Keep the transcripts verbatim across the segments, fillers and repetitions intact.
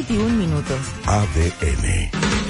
veintiún minutos. A D N.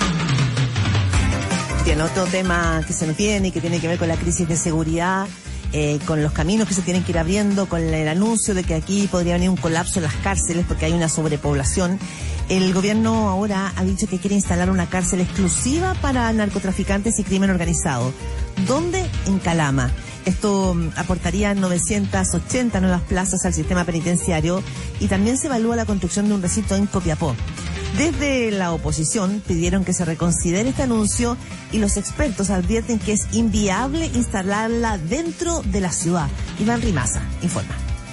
Bien, otro tema que se nos viene y que tiene que ver con la crisis de seguridad, eh, con los caminos que se tienen que ir abriendo, con el anuncio de que aquí podría venir un colapso en las cárceles porque hay una sobrepoblación. El gobierno ahora ha dicho que quiere instalar una cárcel exclusiva para narcotraficantes y crimen organizado. ¿Dónde? En Calama. Esto aportaría novecientas ochenta nuevas plazas al sistema penitenciario y también se evalúa la construcción de un recinto en Copiapó. Desde la oposición pidieron que se reconsidere este anuncio y los expertos advierten que es inviable instalarla dentro de la ciudad. Iván Rimaza informa.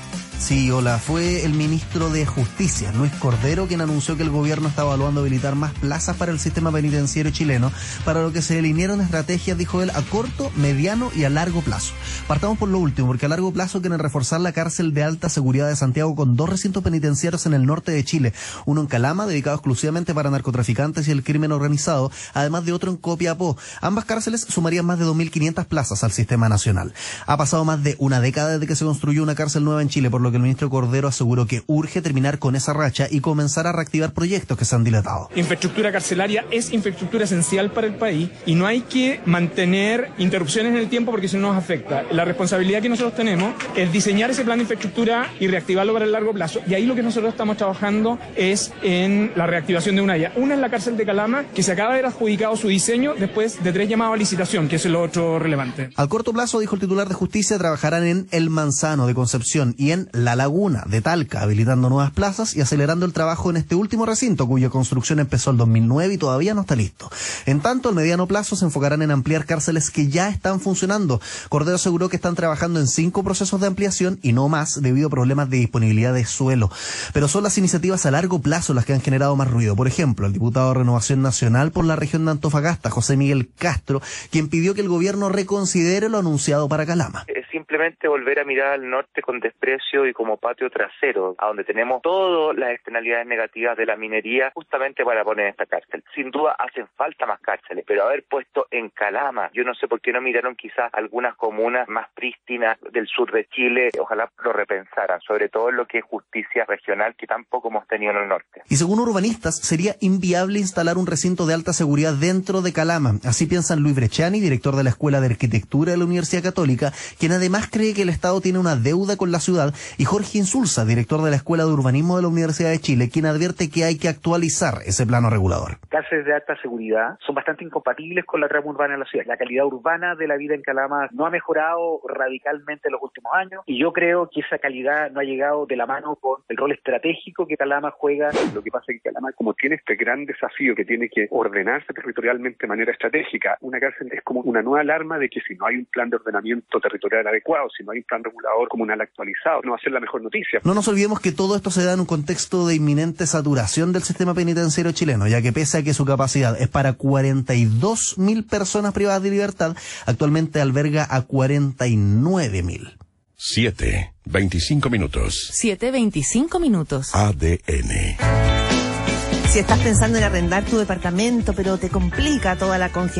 Sí, hola, fue el ministro de Justicia, Luis Cordero, quien anunció que el gobierno está evaluando habilitar más plazas para el sistema penitenciario chileno, para lo que se delinearon estrategias, dijo él, a corto, mediano y a largo plazo. Partamos por lo último, porque a largo plazo quieren reforzar la cárcel de alta seguridad de Santiago con dos recintos penitenciarios en el norte de Chile, uno en Calama, dedicado exclusivamente para narcotraficantes y el crimen organizado, además de otro en Copiapó. Ambas cárceles sumarían más de dos mil quinientas plazas al sistema nacional. Ha pasado más de una década desde que se construyó una cárcel nueva en Chile, por lo que el ministro Cordero aseguró que urge terminar con esa racha y comenzar a reactivar proyectos que se han dilatado. Infraestructura carcelaria es infraestructura esencial para el país y no hay que mantener interrupciones en el tiempo porque eso nos afecta. La responsabilidad que nosotros tenemos es diseñar ese plan de infraestructura y reactivarlo para el largo plazo. Y ahí lo que nosotros estamos trabajando es en la reactivación de una ya. Una es la cárcel de Calama, que se acaba de haber adjudicado su diseño después de tres llamados a licitación, que es el otro relevante. Al corto plazo, dijo el titular de Justicia, trabajarán en El Manzano de Concepción y en La Laguna de Talca, habilitando nuevas plazas y acelerando el trabajo en este último recinto, cuya construcción empezó en dos mil nueve y todavía no está listo. En tanto, al mediano plazo se enfocarán en ampliar cárceles que ya están funcionando. Cordero aseguró que están trabajando en cinco procesos de ampliación y no más debido a problemas de disponibilidad de suelo. Pero son las iniciativas a largo plazo las que han generado más ruido. Por ejemplo, el diputado de Renovación Nacional por la región de Antofagasta, José Miguel Castro, quien pidió que el gobierno reconsidere lo anunciado para Calama. Es simplemente volver a mirar al norte con desprecio y como patio trasero, a donde tenemos todas las externalidades negativas de la minería, justamente para poner esta cárcel. Sin duda hacen falta más cárceles, pero haber puesto en Calama, yo no sé por qué no miraron quizás algunas comunas más prístinas del sur de Chile, ojalá lo repensaran, sobre todo en lo que es justicia regional, que tampoco hemos tenido en el norte. Y según urbanistas, sería inviable instalar un recinto de alta seguridad dentro de Calama. Así piensan Luis Bresciani, director de la Escuela de Arquitectura de la Universidad Católica, quien además cree que el Estado tiene una deuda con la ciudad, y Jorge Insulza, director de la Escuela de Urbanismo de la Universidad de Chile, quien advierte que hay que actualizar ese plano regulador. Cárceles de alta seguridad son bastante incompatibles con la trama urbana de la ciudad. La calidad urbana de la vida en Calama no ha mejorado radicalmente en los últimos años y yo creo que esa calidad no ha llegado de la mano con el rol estratégico que Calama juega. Lo que pasa es que Calama, como tiene este gran desafío que tiene que ordenarse territorialmente de manera estratégica, una cárcel es como una nueva alarma de que si no hay un plan de ordenamiento territorial adecuado, si no hay un plan regulador comunal actualizado, no va a ser la mejor noticia. No nos olvidemos que todo esto se da en un contexto de inminente saturación del sistema penitenciario chileno, ya que pese a que su capacidad es para cuarenta y dos mil personas privadas de libertad, actualmente alberga a cuarenta y nueve mil. siete, veinticinco minutos. siete, veinticinco minutos. A D N. Si estás pensando en arrendar tu departamento, pero te complica toda la congestión